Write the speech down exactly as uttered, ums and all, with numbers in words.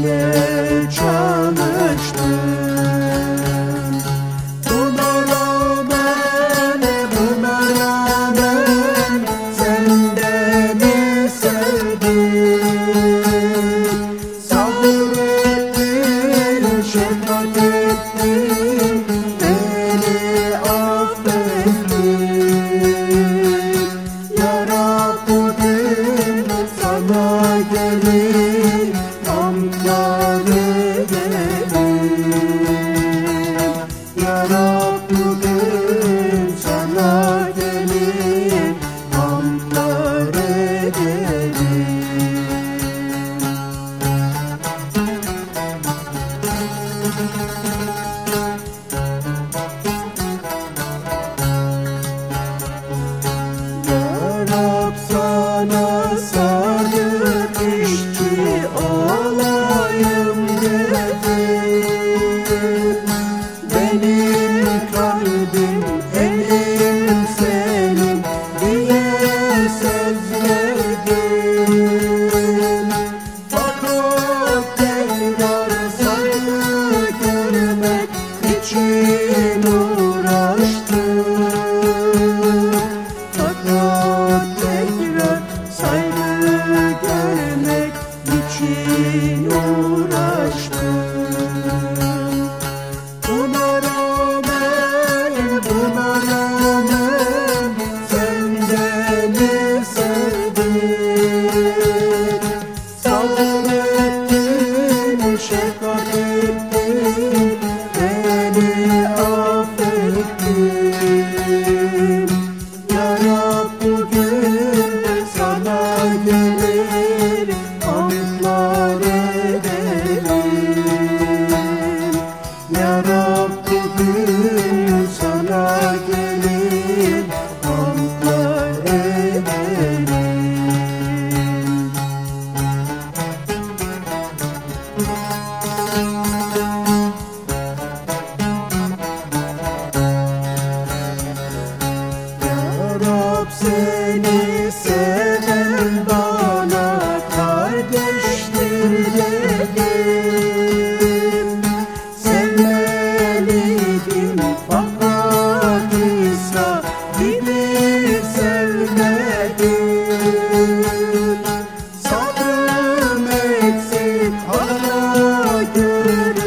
ile çalıştım. Buna rağmen, buna rağmen senden sevdim. Sabrettin, şefkat ettin, beni affettin. Ya Rab, bugün sana gelir, hamdlar ederim. Ya Rab, bugün sana gelir, hamdlar ederim. Ya Rab, sana sadık işçi olayım dedim. Benim kalbim, elim senin diye söz verdim. Fakat tekrar saygı görmek için uğraştım. Fakat tekrar saygı görmek için uğraştım. Buna rağmen, buna rağmen senden sevdim. Sabrettin, şefkat ettin, beni affettin. Ya Rab, bugün sana gelir, hamdlar ederim. Ya Rab, bugün sana gelir, hamdlar ederim. Ya Rab, seni seven bana kardeştir dedim. Sevmeliydim fakat İsa gibi sevmedim. Sabrım eksik, hala görüyorum